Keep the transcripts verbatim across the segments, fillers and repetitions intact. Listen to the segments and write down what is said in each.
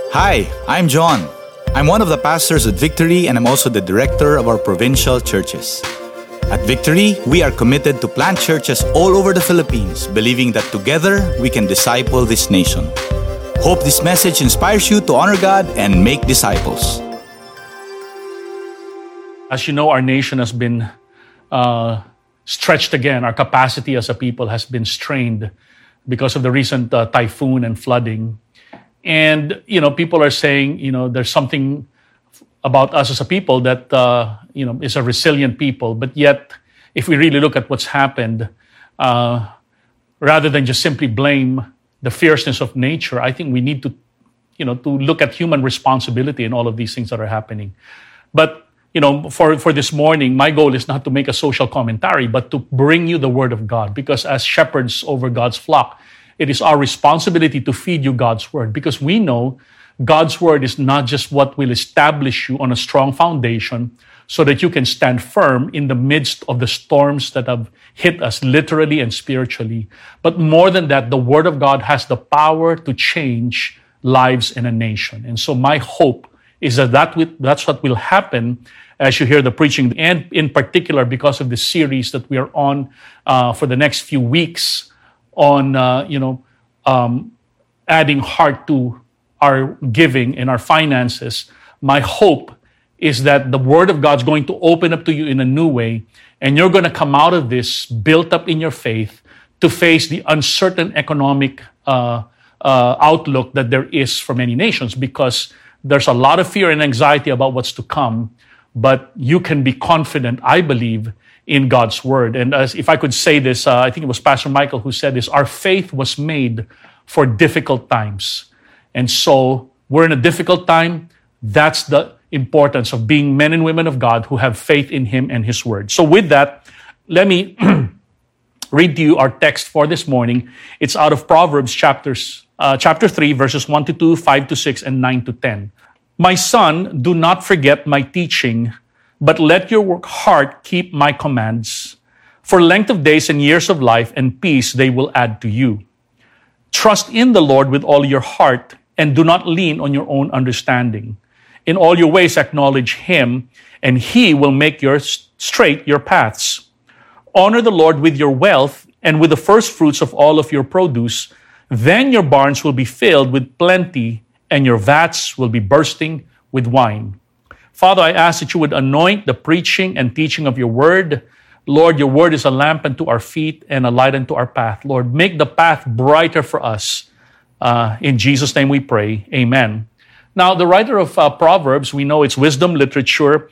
Hi, I'm John. I'm one of the pastors at Victory and I'm also the director of our provincial churches. At Victory, we are committed to plant churches all over the Philippines, believing that together we can disciple this nation. Hope this message inspires you to honor God and make disciples. As you know, our nation has been uh, stretched again. Our capacity as a people has been strained because of the recent uh, typhoon and flooding. And, you know, people are saying, you know, there's something about us as a people that, uh, you know, is a resilient people. But yet, if we really look at what's happened, uh, rather than just simply blame the fierceness of nature, I think we need to, you know, to look at human responsibility in all of these things that are happening. But, you know, for, for this morning, my goal is not to make a social commentary, but to bring you the Word of God. Because as shepherds over God's flock, it is our responsibility to feed you God's Word, because we know God's Word is not just what will establish you on a strong foundation so that you can stand firm in the midst of the storms that have hit us literally and spiritually. But more than that, the Word of God has the power to change lives in a nation. And so my hope is that, that will, that's what will happen as you hear the preaching, and in particular because of the series that we are on uh, for the next few weeks, on, uh, you know, um, adding heart to our giving and our finances. My hope is that the Word of God's going to open up to you in a new way, and you're going to come out of this built up in your faith to face the uncertain economic uh, uh, outlook that there is for many nations, because there's a lot of fear and anxiety about what's to come, but you can be confident, I believe, in God's Word. And as if I could say this, uh, I think it was Pastor Michael who said this, our faith was made for difficult times. And so we're in a difficult time. That's the importance of being men and women of God who have faith in Him and His Word. So with that, let me read to you our text for this morning. It's out of Proverbs chapters, uh, chapter three, verses one to two, five to six, and nine to ten. My son, do not forget my teaching, but let your heart keep my commands. For length of days and years of life and peace they will add to you. Trust in the Lord with all your heart and do not lean on your own understanding. In all your ways acknowledge Him, and He will make your straight your paths. Honor the Lord with your wealth and with the first fruits of all of your produce. Then your barns will be filled with plenty and your vats will be bursting with wine. Father, I ask that you would anoint the preaching and teaching of your word. Lord, your word is a lamp unto our feet and a light unto our path. Lord, make the path brighter for us. Uh, in Jesus' name we pray. Amen. Now, the writer of uh, Proverbs, we know it's wisdom literature,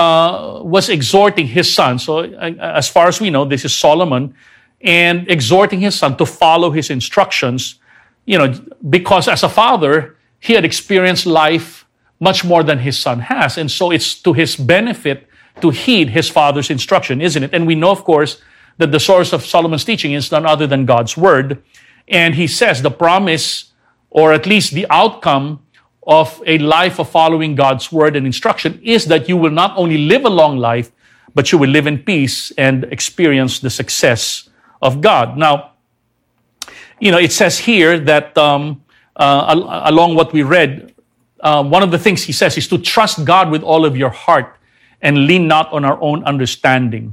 uh, was exhorting his son. So uh, as far as we know, this is Solomon, and exhorting his son to follow his instructions, you know, because as a father, he had experienced life much more than his son has. And so it's to his benefit to heed his father's instruction, isn't it? And we know, of course, that the source of Solomon's teaching is none other than God's Word. And he says the promise, or at least the outcome of a life of following God's Word and instruction, is that you will not only live a long life, but you will live in peace and experience the success of God. Now, you know, it says here that um, uh, al- along what we read, Uh, one of the things he says is to trust God with all of your heart and lean not on our own understanding.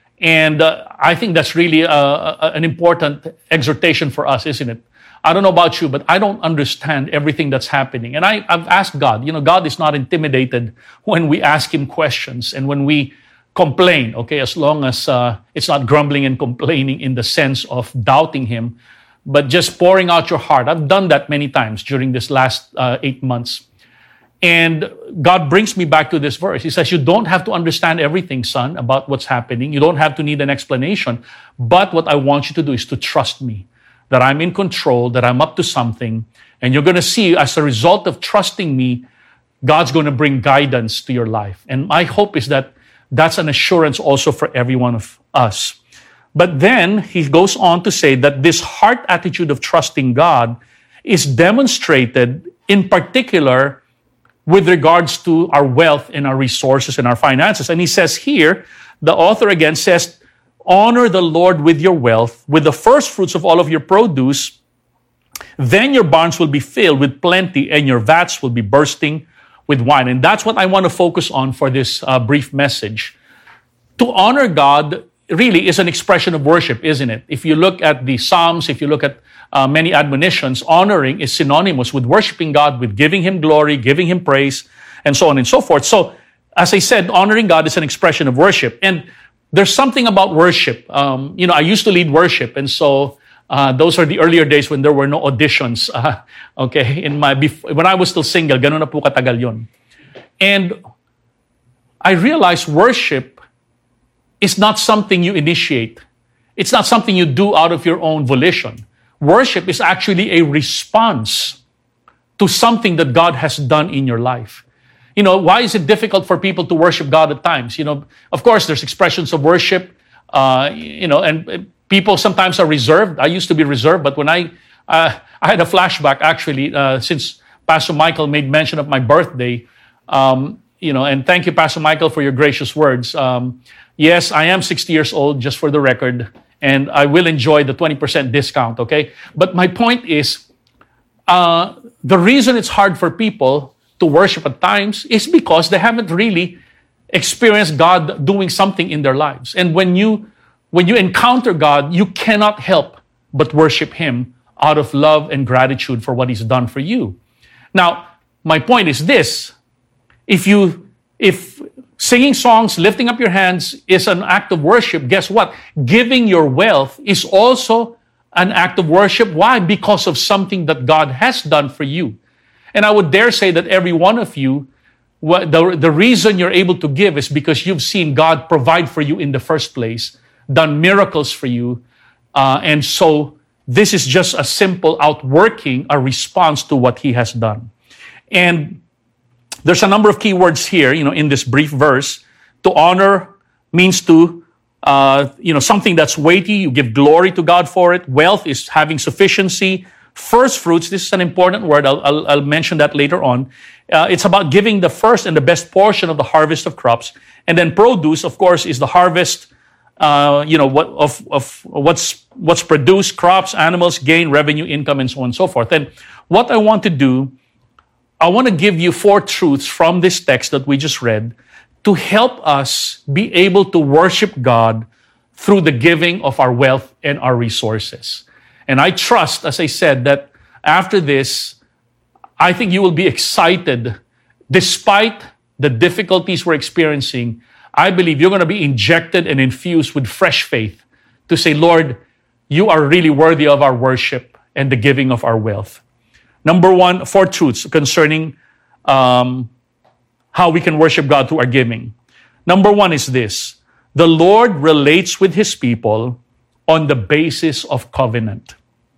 And uh, I think that's really uh, uh, an important exhortation for us, isn't it? I don't know about you, but I don't understand everything that's happening. And I, I've asked God, you know, God is not intimidated when we ask Him questions and when we complain, okay, as long as uh, it's not grumbling and complaining in the sense of doubting Him, but just pouring out your heart. I've done that many times during this last uh, eight months. And God brings me back to this verse. He says, you don't have to understand everything, son, about what's happening. You don't have to need an explanation. But what I want you to do is to trust me, that I'm in control, that I'm up to something. And you're going to see, as a result of trusting me, God's going to bring guidance to your life. And my hope is that that's an assurance also for every one of us. But then he goes on to say that this heart attitude of trusting God is demonstrated in particular with regards to our wealth and our resources and our finances. And he says here, the author again says, honor the Lord with your wealth, with the first fruits of all of your produce, Then your barns will be filled with plenty and your vats will be bursting with wine. And that's what I want to focus on for this uh, brief message. To honor God really is an expression of worship, isn't it? If you look at the Psalms, if you look at uh, many admonitions, honoring is synonymous with worshiping God, with giving Him glory, giving Him praise, and so on and so forth. So, as I said, honoring God is an expression of worship. And there's something about worship. Um, you know, I used to lead worship, and so uh, those are the earlier days when there were no auditions. Uh, okay, in my bef- when I was still single, ganun na po katagal yun. And I realized worship is not something you initiate. It's not something you do out of your own volition. Worship is actually a response to something that God has done in your life. You know, why is it difficult for people to worship God at times? You know, of course, there's expressions of worship, uh, you know, and people sometimes are reserved. I used to be reserved, but when I, uh, I had a flashback actually, uh, since Pastor Michael made mention of my birthday, um, you know, and thank you, Pastor Michael, for your gracious words. Um, yes, I am sixty years old, just for the record, and I will enjoy the twenty percent discount, okay? But my point is, uh, the reason it's hard for people to worship at times is because they haven't really experienced God doing something in their lives. And when you when you encounter God, you cannot help but worship Him out of love and gratitude for what He's done for you. Now, my point is this. If you, if singing songs, lifting up your hands is an act of worship, guess what? Giving your wealth is also an act of worship. Why? Because of something that God has done for you. And I would dare say that every one of you, the, the reason you're able to give is because you've seen God provide for you in the first place, done miracles for you. Uh, and so this is just a simple outworking, a response to what He has done. And there's a number of key words here, you know, in this brief verse. To honor means to, uh, you know, something that's weighty. You give glory to God for it. Wealth is having sufficiency. First fruits, this is an important word. I'll, I'll, I'll mention that later on. Uh, it's about giving the first and the best portion of the harvest of crops. And then produce, of course, is the harvest, uh, you know, what, of, of what's, what's produced, crops, animals, gain, revenue, income, and so on and so forth. And what I want to do, I want to give you four truths from this text that we just read to help us be able to worship God through the giving of our wealth and our resources. And I trust, as I said, that after this, I think you will be excited. Despite the difficulties we're experiencing, I believe you're going to be injected and infused with fresh faith to say, Lord, you are really worthy of our worship and the giving of our wealth. Number one, four truths concerning um, how we can worship God through our giving. Number one is this. The Lord relates with His people on the basis of covenant.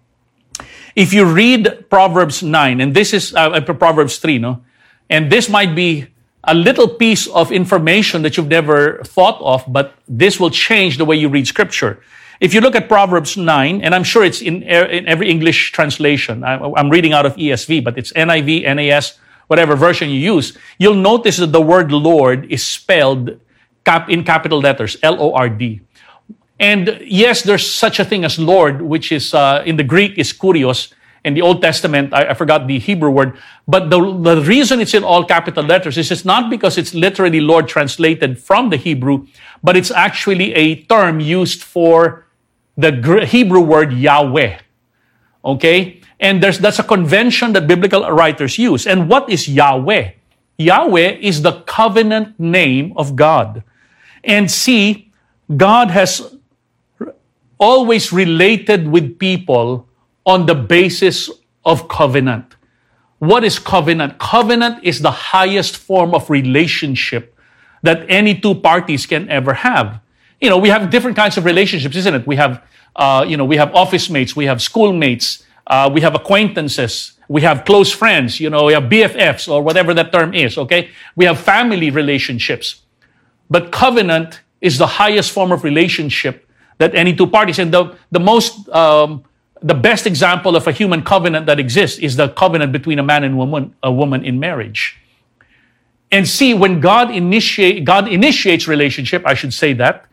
If you read Proverbs nine, and this is uh, Proverbs three, no? And this might be a little piece of information that you've never thought of, but this will change the way you read Scripture. If you look at Proverbs nine, and I'm sure it's in, in every English translation, I'm reading out of E S V, but it's N I V, N A S, whatever version you use, you'll notice that the word Lord is spelled cap, in capital letters, L O R D. And yes, there's such a thing as Lord, which is, uh, in the Greek is kurios. In the Old Testament, I, I forgot the Hebrew word, but the, the reason it's in all capital letters is it's not because it's literally Lord translated from the Hebrew, but it's actually a term used for the Hebrew word Yahweh. Okay? And there's that's a convention that biblical writers use. And what is Yahweh? Yahweh is the covenant name of God. And see, God has always related with people on the basis of covenant. What is covenant? Covenant is the highest form of relationship that any two parties can ever have. You know, we have different kinds of relationships, isn't it? We have, uh, you know, we have office mates, we have schoolmates, uh, we have acquaintances, we have close friends, you know, we have B F Fs or whatever that term is, okay? We have family relationships. But covenant is the highest form of relationship that any two parties, and the, the most, um, the best example of a human covenant that exists is the covenant between a man and woman, a woman in marriage. And see, when God initiate, God initiates relationship, I should say that,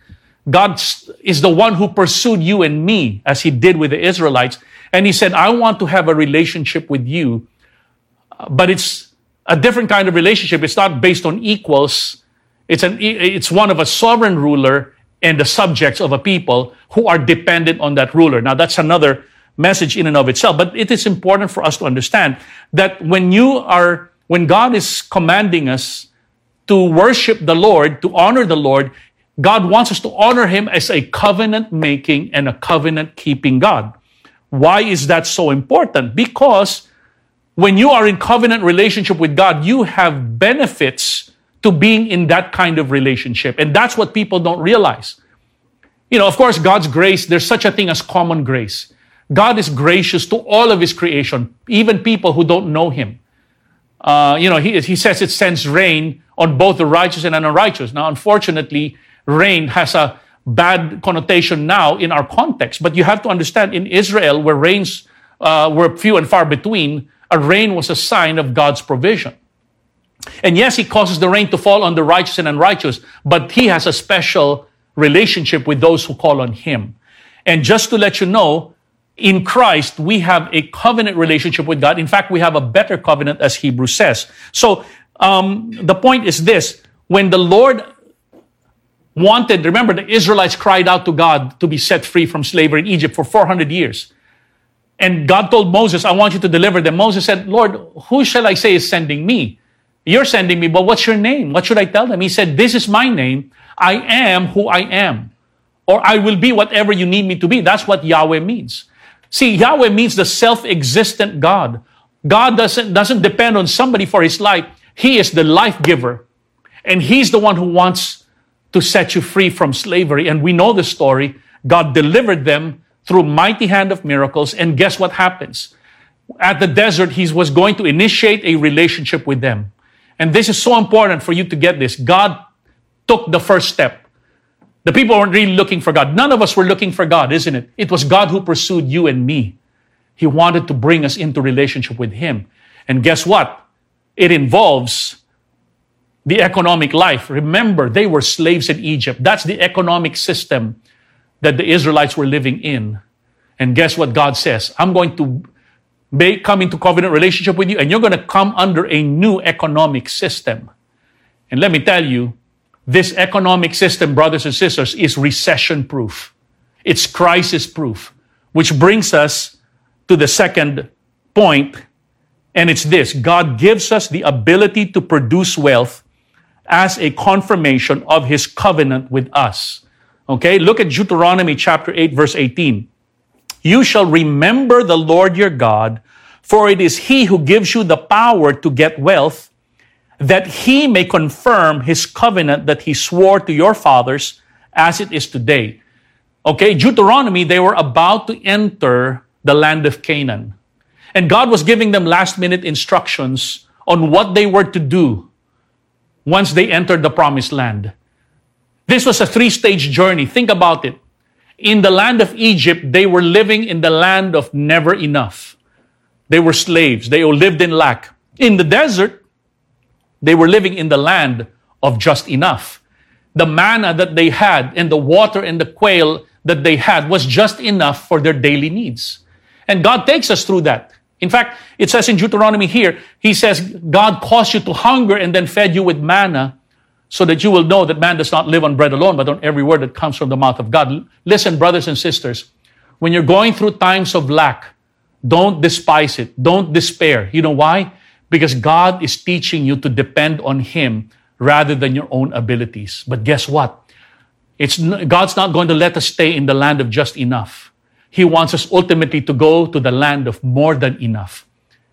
God is the one who pursued you and me, as he did with the Israelites. And he said, I want to have a relationship with you, but it's a different kind of relationship. It's not based on equals. It's an it's one of a sovereign ruler and the subjects of a people who are dependent on that ruler. Now, that's another message in and of itself. But it is important for us to understand that when you are, when God is commanding us to worship the Lord, to honor the Lord, God wants us to honor him as a covenant-making and a covenant-keeping God. Why is that so important? Because when you are in covenant relationship with God, you have benefits to being in that kind of relationship. And that's what people don't realize. You know, of course, God's grace, there's such a thing as common grace. God is gracious to all of his creation, even people who don't know him. Uh, you know, he, he says it sends rain on both the righteous and unrighteous. Now, unfortunately, rain has a bad connotation now in our context. But you have to understand, in Israel, where rains uh, were few and far between, a rain was a sign of God's provision. And yes, he causes the rain to fall on the righteous and unrighteous, but he has a special relationship with those who call on him. And just to let you know, in Christ, we have a covenant relationship with God. In fact, we have a better covenant, as Hebrews says. So um, the point is this: when the Lord wanted, remember, the Israelites cried out to God to be set free from slavery in Egypt for four hundred years. And God told Moses, I want you to deliver them. Moses said, Lord, who shall I say is sending me? You're sending me, but what's your name? What should I tell them? He said, this is my name. I am who I am. Or I will be whatever you need me to be. That's what Yahweh means. See, Yahweh means the self-existent God. God doesn't, doesn't depend on somebody for his life. He is the life giver. And he's the one who wants to set you free from slavery. And we know the story. God delivered them through mighty hand of miracles. And guess what happens? At the desert, he was going to initiate a relationship with them. And this is so important for you to get this. God took the first step. The people weren't really looking for God. None of us were looking for God, isn't it? It was God who pursued you and me. He wanted to bring us into relationship with him. And guess what? It involves the economic life. Remember, they were slaves in Egypt. That's the economic system that the Israelites were living in. And guess what God says? I'm going to make, come into covenant relationship with you, and you're going to come under a new economic system. And let me tell you, this economic system, brothers and sisters, is recession-proof. It's crisis-proof, which brings us to the second point, and it's this: God gives us the ability to produce wealth as a confirmation of his covenant with us. Okay, look at Deuteronomy chapter eight, verse eighteen. You shall remember the Lord your God, for it is he who gives you the power to get wealth, that he may confirm his covenant that he swore to your fathers as it is today. Okay, Deuteronomy, they were about to enter the land of Canaan. And God was giving them last-minute instructions on what they were to do once they entered the promised land. This was a three-stage journey. Think about it. In the land of Egypt, they were living in the land of never enough. They were slaves. They lived in lack. In the desert, they were living in the land of just enough. The manna that they had and the water and the quail that they had was just enough for their daily needs. And God takes us through that. In fact, it says in Deuteronomy here, he says, God caused you to hunger and then fed you with manna, so that you will know that man does not live on bread alone, but on every word that comes from the mouth of God. Listen, brothers and sisters, when you're going through times of lack, don't despise it. Don't despair. You know why? Because God is teaching you to depend on him rather than your own abilities. But guess what? It's God's not going to let us stay in the land of just enough. He wants us ultimately to go to the land of more than enough.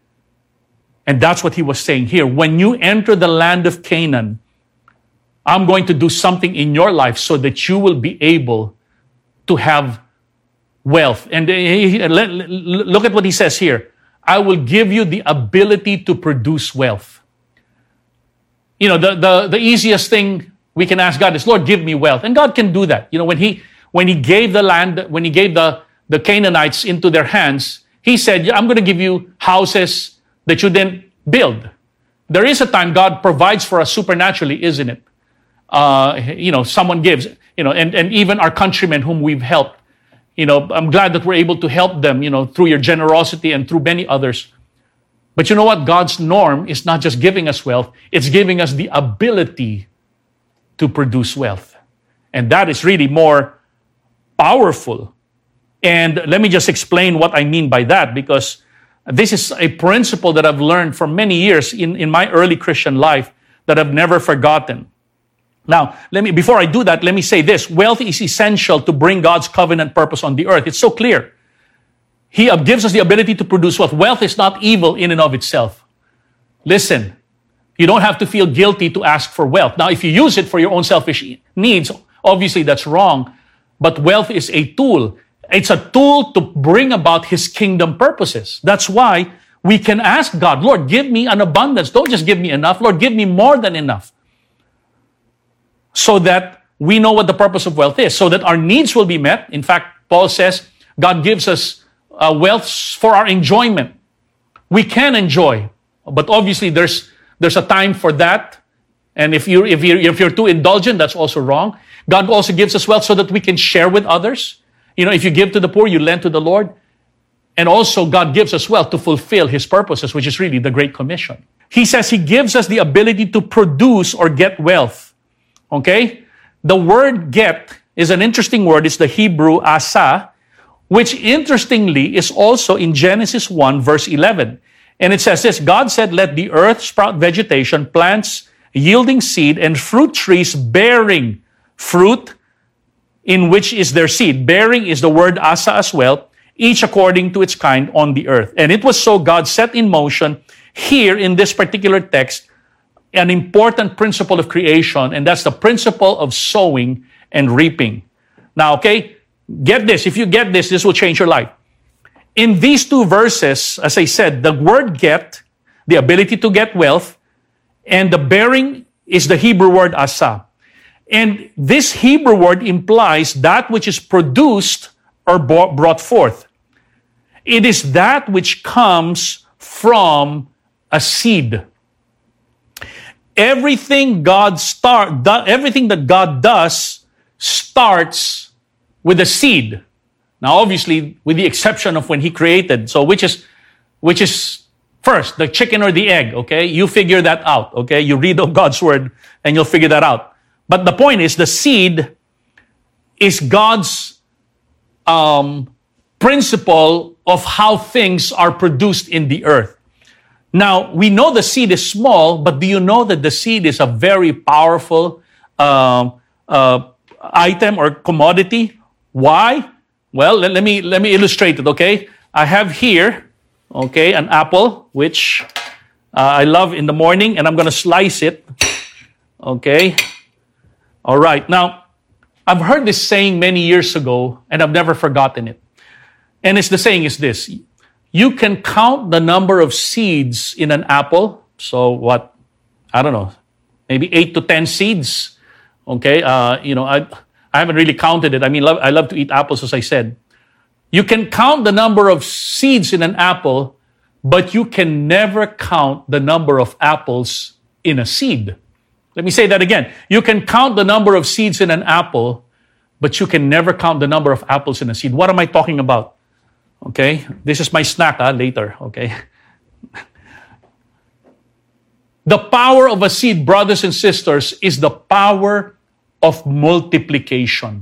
And that's what he was saying here. When you enter the land of Canaan, I'm going to do something in your life so that you will be able to have wealth. And look at what he says here. I will give you the ability to produce wealth. You know, the, the, the easiest thing we can ask God is, Lord, give me wealth. And God can do that. You know, when he when he gave the land, when he gave the, the Canaanites into their hands, he said, I'm going to give you houses that you didn't build. There is a time God provides for us supernaturally, isn't it? uh, you know, someone gives, you know, and, and even our countrymen whom we've helped, you know, I'm glad that we're able to help them, you know, through your generosity and through many others. But you know what? God's norm is not just giving us wealth, it's giving us the ability to produce wealth. And that is really more powerful. And let me just explain what I mean by that, because this is a principle that I've learned for many years in, in my early Christian life that I've never forgotten. Now, let me before I do that, let me say this. Wealth is essential to bring God's covenant purpose on the earth. It's so clear. He gives us the ability to produce wealth. Wealth is not evil in and of itself. Listen, you don't have to feel guilty to ask for wealth. Now, if you use it for your own selfish needs, obviously that's wrong. But wealth is a tool. It's a tool to bring about His kingdom purposes. That's why we can ask God, Lord, give me an abundance. Don't just give me enough. Lord, give me more than enough. So that we know what the purpose of wealth is. So that our needs will be met. In fact, Paul says, God gives us uh, wealth for our enjoyment. We can enjoy. But obviously, there's there's a time for that. And if, you, if, you're, if you're too indulgent, that's also wrong. God also gives us wealth so that we can share with others. You know, if you give to the poor, you lend to the Lord. And also, God gives us wealth to fulfill His purposes, which is really the Great Commission. He says He gives us the ability to produce or get wealth. Okay? The word get is an interesting word. It's the Hebrew asa, which interestingly is also in Genesis one, verse eleven. And it says this, God said, let the earth sprout vegetation, plants yielding seed, and fruit trees bearing fruit, in which is their seed. Bearing is the word asa as well, each according to its kind on the earth. And it was so God set in motion here in this particular text an important principle of creation, and that's the principle of sowing and reaping. Now, okay, get this. If you get this, this will change your life. In these two verses, as I said, the word get, the ability to get wealth, and the bearing is the Hebrew word asa. And this Hebrew word implies that which is produced or brought forth. It is that which comes from a seed. Everything God start, everything that God does starts with a seed. Now, obviously, with the exception of when He created. So, which is, which is first, the chicken or the egg? Okay, you figure that out. Okay, you read of God's word and you'll figure that out. But the point is, the seed is God's um, principle of how things are produced in the earth. Now, we know the seed is small, but do you know that the seed is a very powerful uh, uh, item or commodity? Why? Well, let, let me let me illustrate it, okay? I have here, okay, an apple, which uh, I love in the morning, and I'm going to slice it, okay? All right. Now, I've heard this saying many years ago, and I've never forgotten it. And it's the saying is this. You can count the number of seeds in an apple. So what? I don't know. Maybe eight to ten seeds. Okay. Uh, you know, I I haven't really counted it. I mean, love, I love to eat apples, as I said. You can count the number of seeds in an apple, but you can never count the number of apples in a seed. Let me say that again. You can count the number of seeds in an apple, but you can never count the number of apples in a seed. What am I talking about? Okay, this is my snack ah, later, okay? The power of a seed, brothers and sisters, is the power of multiplication.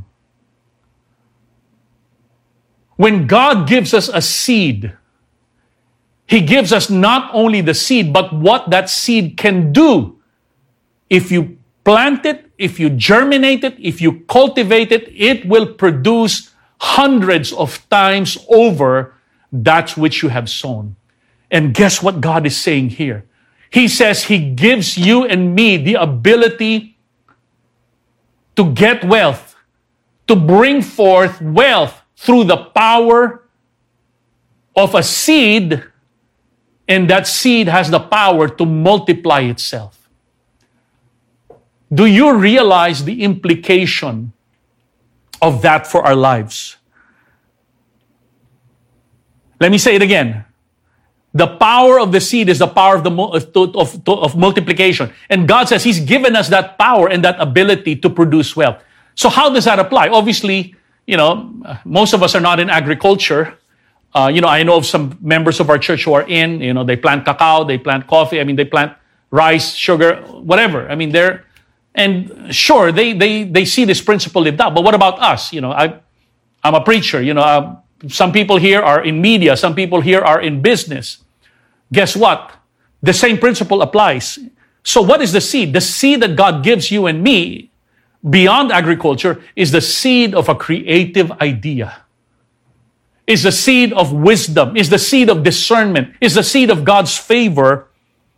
When God gives us a seed, He gives us not only the seed, but what that seed can do. If you plant it, if you germinate it, if you cultivate it, it will produce hundreds of times over that which you have sown. And guess what God is saying here? He says He gives you and me the ability to get wealth, to bring forth wealth through the power of a seed, and that seed has the power to multiply itself. Do you realize the implication of that for our lives? Let me say it again. The power of the seed is the power of the of, of, of multiplication. And God says He's given us that power and that ability to produce wealth. So how does that apply? Obviously, you know, most of us are not in agriculture. Uh, you know, I know of some members of our church who are in, you know, they plant cacao, they plant coffee, I mean, they plant rice, sugar, whatever. I mean, they're, and sure, they they they see this principle lived out. But what about us? You know, I, I'm a preacher, you know, uh, some people here are in media, some people here are in business. Guess what? The same principle applies. So what is the seed? The seed that God gives you and me beyond agriculture is the seed of a creative idea. Is the seed of wisdom, is the seed of discernment, is the seed of God's favor.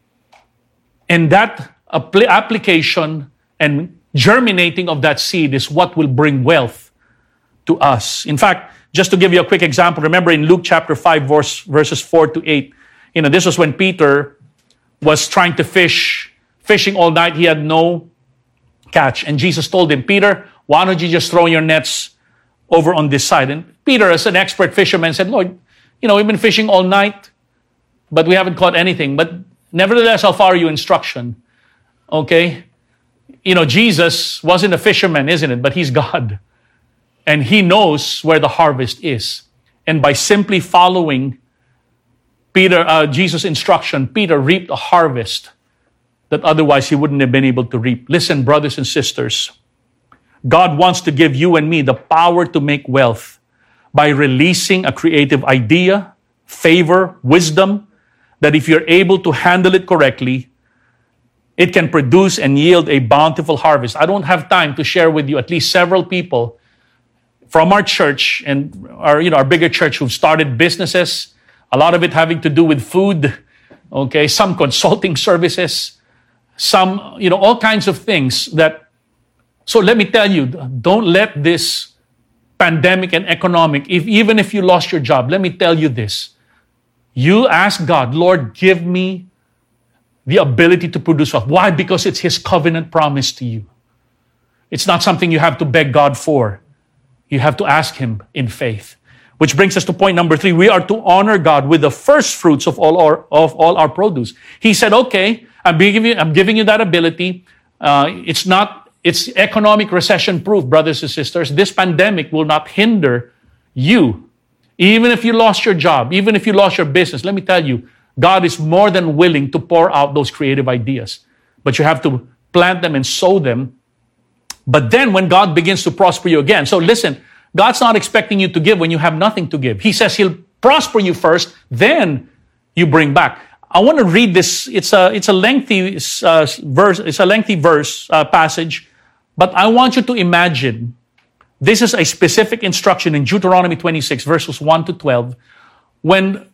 And that apl- application and germinating of that seed is what will bring wealth to us. In fact, just to give you a quick example, remember in Luke chapter five, verse, verses four to eight, you know, this was when Peter was trying to fish, fishing all night. He had no catch. And Jesus told him, Peter, why don't you just throw your nets over on this side? And Peter, as an expert fisherman, said, Lord, you know, we've been fishing all night, but we haven't caught anything. But nevertheless, I'll follow your instruction. Okay? You know, Jesus wasn't a fisherman, isn't it? But He's God. And He knows where the harvest is. And by simply following Peter, uh, Jesus' instruction, Peter reaped a harvest that otherwise he wouldn't have been able to reap. Listen, brothers and sisters, God wants to give you and me the power to make wealth by releasing a creative idea, favor, wisdom, that if you're able to handle it correctly, it can produce and yield a bountiful harvest. I don't have time to share with you at least several people from our church and our, you know, our bigger church who've started businesses, a lot of it having to do with food, okay, some consulting services, some, you know, all kinds of things that. So let me tell you, don't let this pandemic and economic, if even if you lost your job, let me tell you this. You ask God, Lord, give me the ability to produce wealth. Why? Because it's His covenant promise to you. It's not something you have to beg God for. You have to ask Him in faith. Which brings us to point number three. We are to honor God with the first fruits of all our, of all our produce. He said, okay, I'm giving you, I'm giving you that ability. Uh, it's not It's economic recession proof, brothers and sisters. This pandemic will not hinder you. Even if you lost your job, even if you lost your business, let me tell you, God is more than willing to pour out those creative ideas. But you have to plant them and sow them. But then when God begins to prosper you again, so listen, God's not expecting you to give when you have nothing to give. He says He'll prosper you first, then you bring back. I want to read this. It's a it's a lengthy uh, verse. It's a lengthy verse uh, passage, but I want you to imagine. This is a specific instruction in Deuteronomy twenty-six, verses one to twelve, when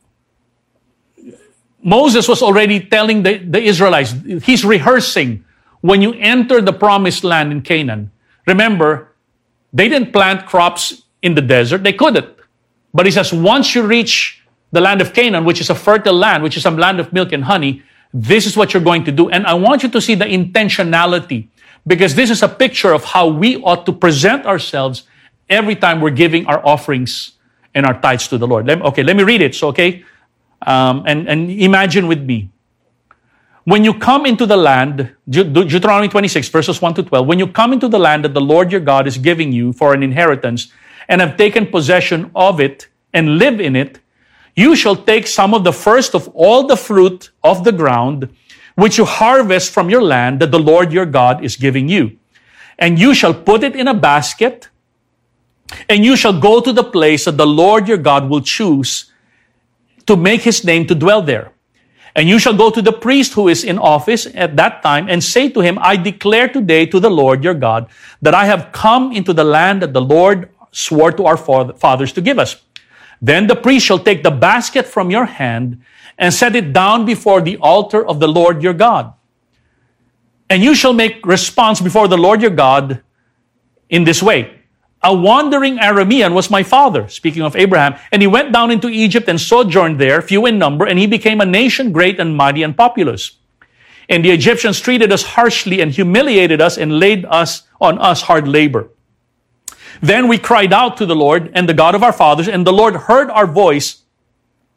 Moses was already telling the, the Israelites. He's rehearsing when you enter the promised land in Canaan. Remember, they didn't plant crops in the desert. They couldn't. But he says, once you reach the land of Canaan, which is a fertile land, which is a land of milk and honey, this is what you're going to do. And I want you to see the intentionality, because this is a picture of how we ought to present ourselves every time we're giving our offerings and our tithes to the Lord. Let, okay, let me read it. So, okay, um, and, and imagine with me. When you come into the land, De- Deuteronomy twenty-six, verses one to twelve, when you come into the land that the Lord your God is giving you for an inheritance and have taken possession of it and live in it, you shall take some of the first of all the fruit of the ground, which you harvest from your land that the Lord your God is giving you. And you shall put it in a basket, and you shall go to the place that the Lord your God will choose to make His name to dwell there. And you shall go to the priest who is in office at that time and say to him, I declare today to the Lord your God that I have come into the land that the Lord swore to our fathers to give us. Then the priest shall take the basket from your hand and set it down before the altar of the Lord your God. And you shall make response before the Lord your God in this way. A wandering Aramean was my father, speaking of Abraham, and he went down into Egypt and sojourned there, few in number, and he became a nation great and mighty and populous. And the Egyptians treated us harshly and humiliated us and laid us on us hard labor. Then we cried out to the Lord and the God of our fathers, and the Lord heard our voice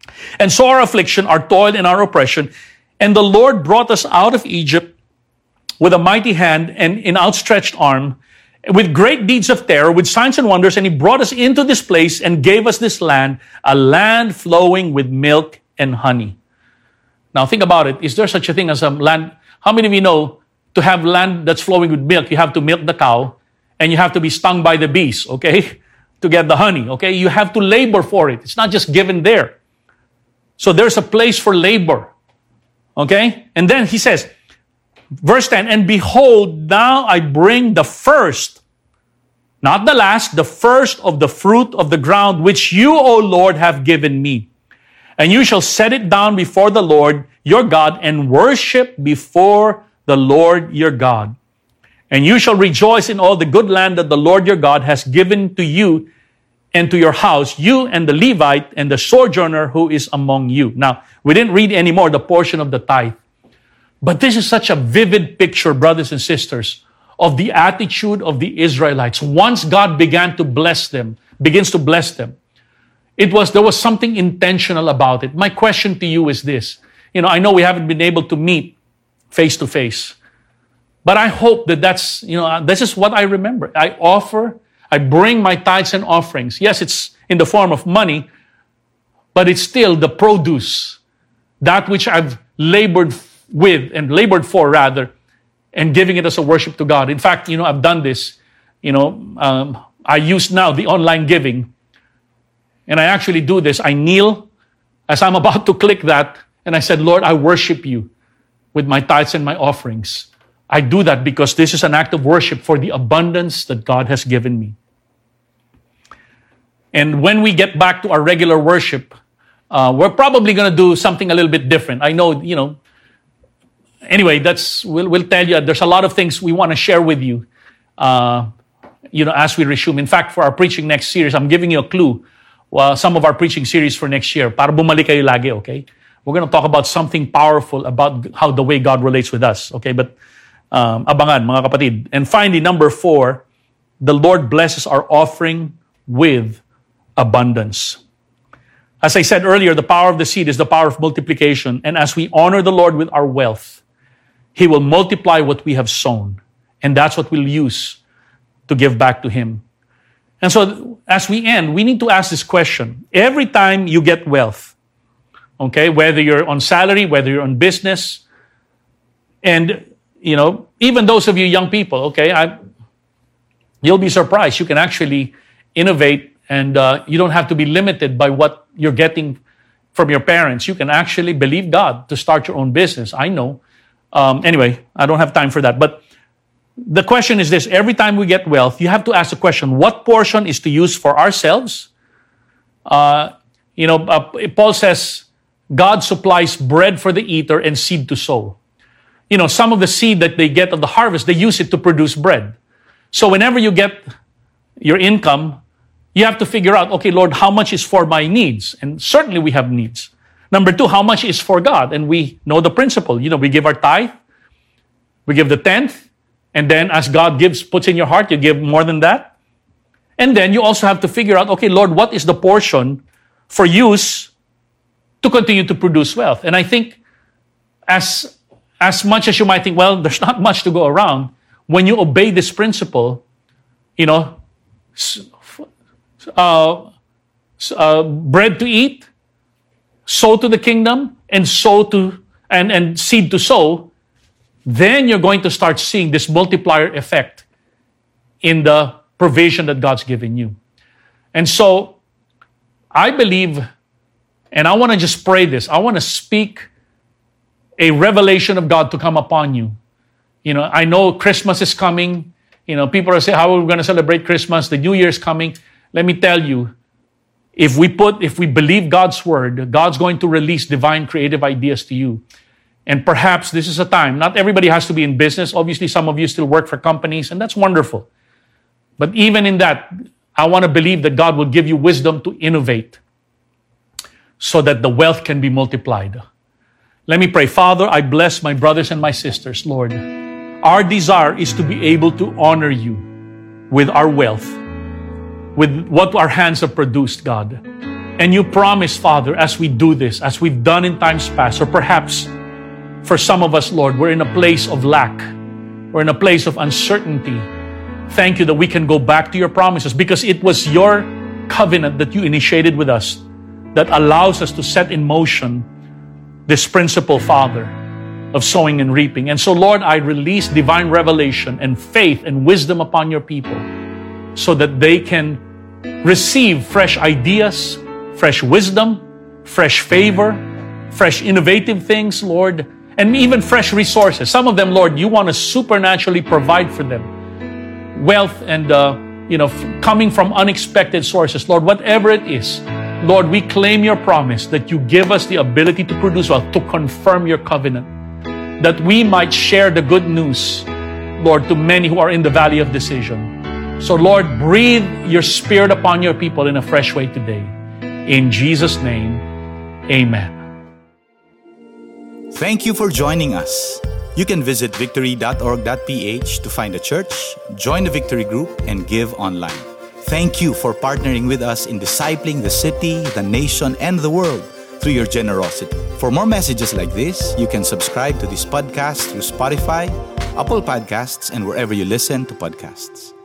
and saw our affliction, our toil, and our oppression. And the Lord brought us out of Egypt with a mighty hand and an outstretched arm, with great deeds of terror, with signs and wonders. And he brought us into this place and gave us this land, a land flowing with milk and honey. Now think about it. Is there such a thing as a land? How many of you know to have land that's flowing with milk, you have to milk the cow and you have to be stung by the bees, okay, to get the honey, okay? You have to labor for it. It's not just given there. So there's a place for labor, okay? And then he says, verse ten, and behold, now I bring the first, not the last, the first of the fruit of the ground, which you, O Lord, have given me. And you shall set it down before the Lord your God and worship before the Lord your God. And you shall rejoice in all the good land that the Lord your God has given to you and to your house, you and the Levite and the sojourner who is among you. Now, we didn't read anymore the portion of the tithe. But this is such a vivid picture, brothers and sisters, of the attitude of the Israelites. Once God began to bless them, begins to bless them, it was, there was something intentional about it. My question to you is this. You know, I know we haven't been able to meet face to face, but I hope that that's, you know, this is what I remember. I offer, I bring my tithes and offerings. Yes, it's in the form of money, but it's still the produce, that which I've labored with and labored for rather, and giving it as a worship to God. In fact, you know, I've done this, you know, um, I use now the online giving. And I actually do this. I kneel as I'm about to click that. And I said, Lord, I worship you with my tithes and my offerings. I do that because this is an act of worship for the abundance that God has given me. And when we get back to our regular worship, uh, we're probably going to do something a little bit different. I know, you know, anyway, that's, we'll, we'll tell you, there's a lot of things we want to share with you, uh, you know, as we resume. In fact, for our preaching next series, I'm giving you a clue. Well, some of our preaching series for next year, para bumalik kayo lagi, okay? We're going to talk about something powerful about how the way God relates with us, okay? But um, abangan, mga kapatid. And finally, number four, the Lord blesses our offering with abundance. As I said earlier, the power of the seed is the power of multiplication. And as we honor the Lord with our wealth, He will multiply what we have sown. And that's what we'll use to give back to Him. And so, as we end, we need to ask this question. Every time you get wealth, okay, whether you're on salary, whether you're on business, and, you know, even those of you young people, okay, I, you'll be surprised. You can actually innovate, and uh, you don't have to be limited by what you're getting from your parents. You can actually believe God to start your own business. I know. Um, anyway, I don't have time for that. But the question is this. Every time we get wealth, you have to ask the question, what portion is to use for ourselves? Uh, you know, uh, Paul says, God supplies bread for the eater and seed to sow. You know, some of the seed that they get of the harvest, they use it to produce bread. So whenever you get your income, you have to figure out, okay, Lord, how much is for my needs? And certainly we have needs. Number two, how much is for God? And we know the principle. You know, we give our tithe, we give the tenth, and then as God gives, puts in your heart, you give more than that. And then you also have to figure out, okay, Lord, what is the portion for use to continue to produce wealth? And I think as, as much as you might think, well, there's not much to go around, when you obey this principle, you know, uh, uh, bread to eat, sow to the kingdom, and sow to and, and seed to sow, then you're going to start seeing this multiplier effect in the provision that God's given you. And so, I believe, and I want to just pray this, I want to speak a revelation of God to come upon you. You know, I know Christmas is coming. You know, people are saying, how are we going to celebrate Christmas? The New Year is coming. Let me tell you, if we put, if we believe God's word, God's going to release divine creative ideas to you. And perhaps this is a time, not everybody has to be in business. Obviously, some of you still work for companies, and that's wonderful. But even in that, I want to believe that God will give you wisdom to innovate so that the wealth can be multiplied. Let me pray. Father, I bless my brothers and my sisters, Lord. Our desire is to be able to honor you with our wealth, with what our hands have produced, God. And you promise, Father, as we do this, as we've done in times past, or perhaps for some of us, Lord, we're in a place of lack. We're in a place of uncertainty. Thank you that we can go back to your promises because it was your covenant that you initiated with us that allows us to set in motion this principle, Father, of sowing and reaping. And so, Lord, I release divine revelation and faith and wisdom upon your people so that they can receive fresh ideas, fresh wisdom, fresh favor, fresh innovative things, Lord, and even fresh resources. Some of them, Lord, you want to supernaturally provide for them. Wealth and, uh, you know, f- coming from unexpected sources. Lord, whatever it is, Lord, we claim your promise that you give us the ability to produce wealth, to confirm your covenant, that we might share the good news, Lord, to many who are in the valley of decision. So, Lord, breathe your Spirit upon your people in a fresh way today. In Jesus' name, amen. Thank you for joining us. You can visit victory dot org dot p h to find a church, join the Victory Group, and give online. Thank you for partnering with us in discipling the city, the nation, and the world through your generosity. For more messages like this, you can subscribe to this podcast through Spotify, Apple Podcasts, and wherever you listen to podcasts.